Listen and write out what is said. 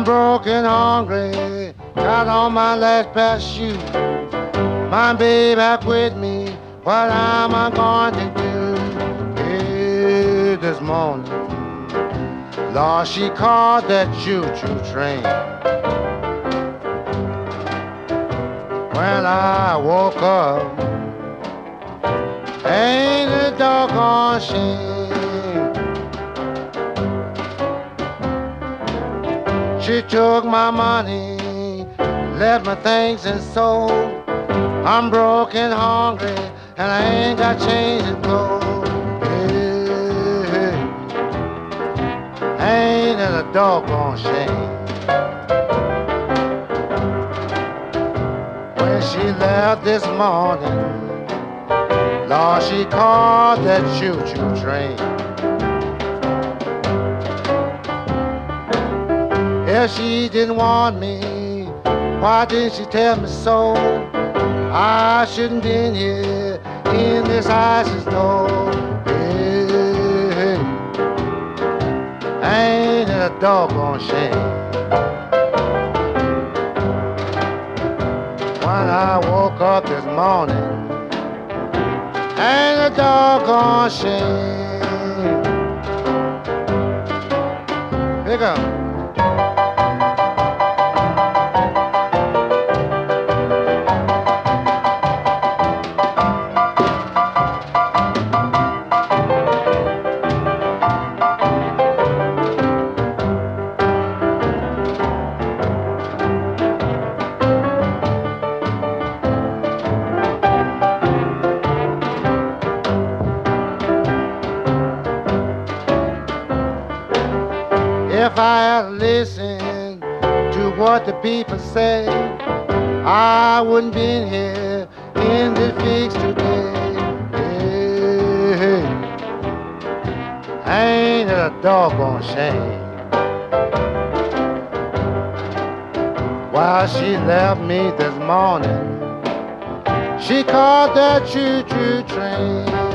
I'm broke and hungry, got on my last pair of shoes. My baby quit me, what am I going to do? Hey, this morning, Lord, she called that choo-choo train. When I woke up, ain't a doggone shame. She took my money, left my things and sold. I'm broke and hungry, and I ain't got change to go. Hey, ain't it a doggone shame? When she left this morning, Lord, she called that choo-choo train. If she didn't want me, why didn't she tell me so? I shouldn't been here in this ice and snow. Hey, ain't it a doggone shame? When I woke up this morning, ain't a doggone shame. Pick up. If I had listened to what the people say, I wouldn't been here in this fix today. Hey, ain't it a doggone shame? While she left me this morning, she called that choo-choo train.